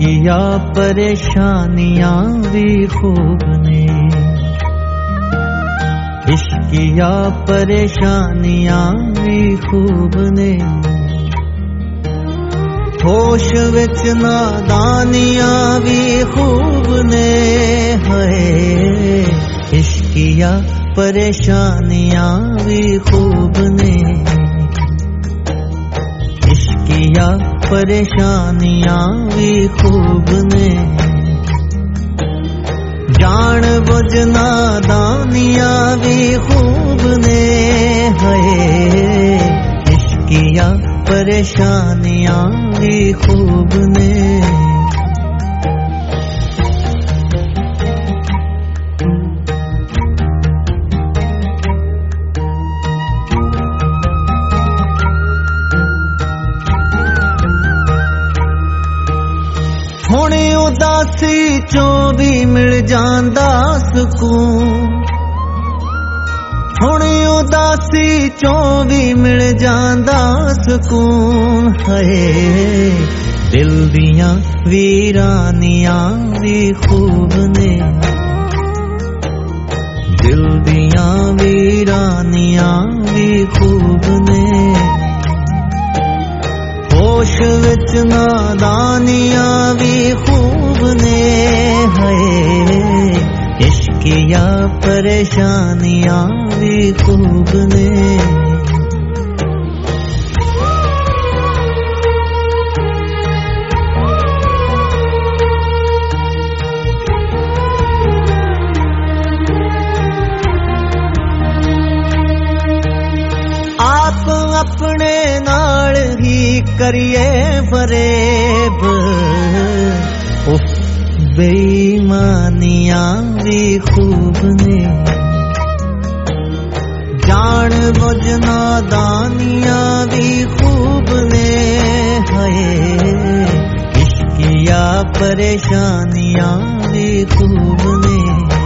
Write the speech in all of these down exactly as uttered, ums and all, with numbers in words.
इश्किया परेशानियां भी खूब ने, इश्किया परेशानियां भी खूब ने, होश विच नादानियां भी खूब ने। है इश्किया परेशानियां भी खूब ने, इश्किया परेशानियां भी खूब ने, जान बुझ नादानियां भी खूब ने। है इश्किया परेशानियां भी खूब ने। हुण उदासी चों भी मिल जांदा सुकून, हुण उदासी चों भी मिल जांदा सुकून। है दिल दियां वीरानियां भी खूब ने, दिल दियां वीरानियां भी खूब ने, होश विच नादानियां भी खूब ने। है इश्किया परेशानियां भी खूब ने। आप अपने नाल ही करिए फरेब, उफ बेईमानियां भी खूब ने, जान बुझ नादानियां भी खूब ने। है इश्किया परेशानियां भी खूब ने।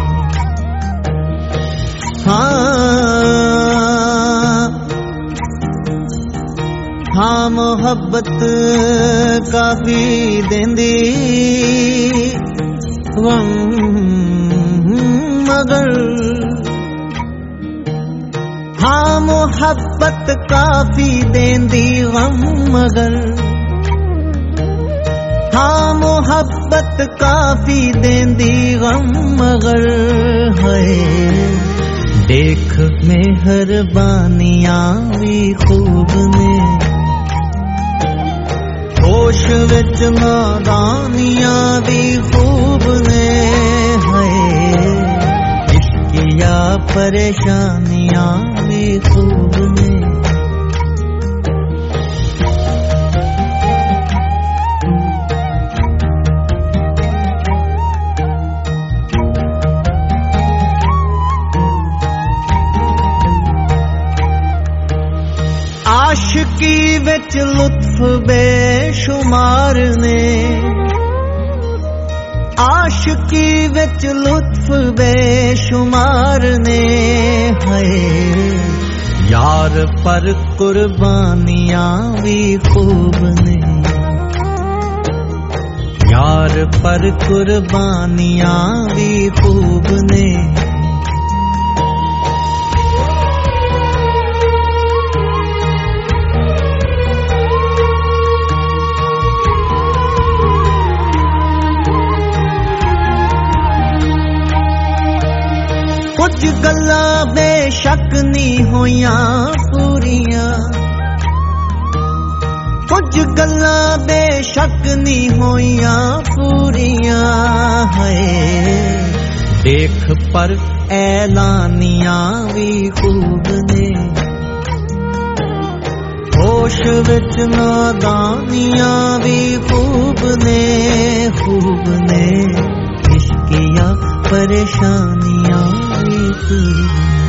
हाँ हाँ मोहब्बत काफी देंदी गम मगर, हाँ मोहब्बत काफी देंदी गम मगर, हाँ मोहब्बत काफी देंदी गम मगर। है देख मेहरबानियां भी खूब ने, होश विच नादानियां भी खूब ने। है इश्किया परेशानियां भी खूब ने। आशिकी विच लुत्फ बेशुमार ने, आशिकी विच लुत्फ बेशुमार ने। है यार पर कुर्बानियां भी खूब ने, यार पर कुर्बानियां भी खूब ने। कुछ गल्लां बेशक नहीं होइयां पूरियां, कुछ गल्लां बेशक नहीं होइयां पूरियां। है देख पर ऐलानियां भी खूब ने, होश विच नादानियां भी खूब ने, खूब ने। इश्किया परेशानियां भी खूब ने।